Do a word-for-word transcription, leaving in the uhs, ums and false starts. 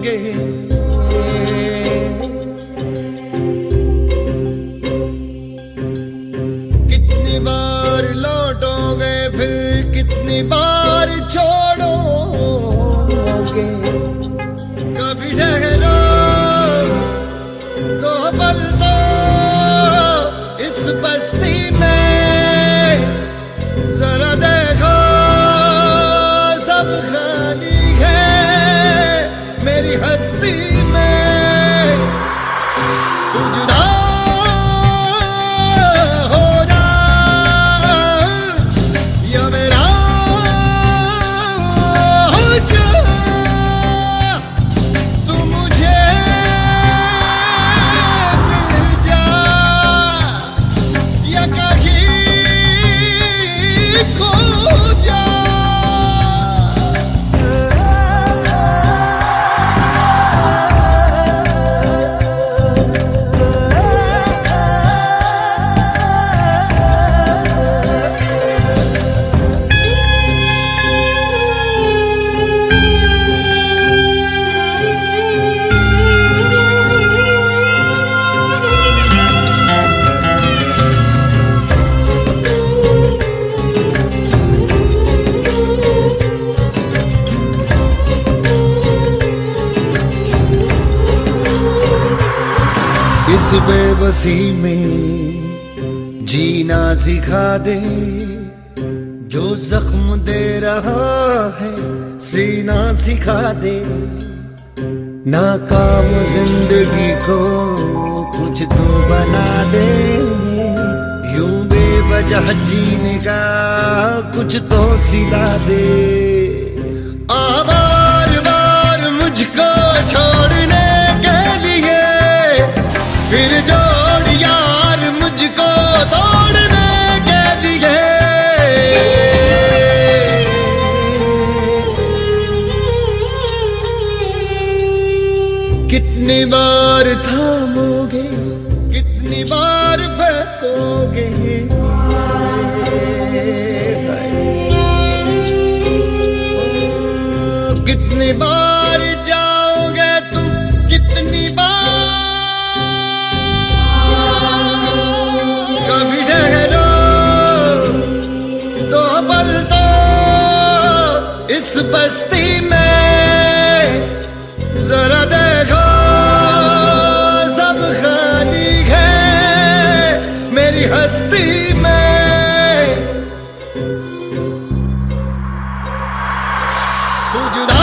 जाओगे। कितनी बार लौटोगे, फिर कितनी बार छोड़ोगे। कभी ठहरो तो पल दो इस बस्ती में, जरा देखो सब खाली है मेरी हस्ती में। तू जुदा हो जा या मेरा हो जा, तू मुझे मिल जा या कहीं खो जा। इस बेबसी में जीना सिखा दे, जो जख्म दे रहा है सीना सिखा दे। नाकाम जिंदगी को कुछ तो बना दे, यूं बेवजह जीने का कुछ तो सिला दे। आ बार बार मुझको छोड़ने के लिए फिर जोड़ यार मुझको तोड़ने के लिए। कितनी बार थामोगे, कितनी बार फेंकोगे। कितनी बार जाओगे तुम, कितनी बार। कभी ठहरो तो पल दो इस बस्ती में, जरा देखो सब खाली है मेरी हस्ती में। तू जुदा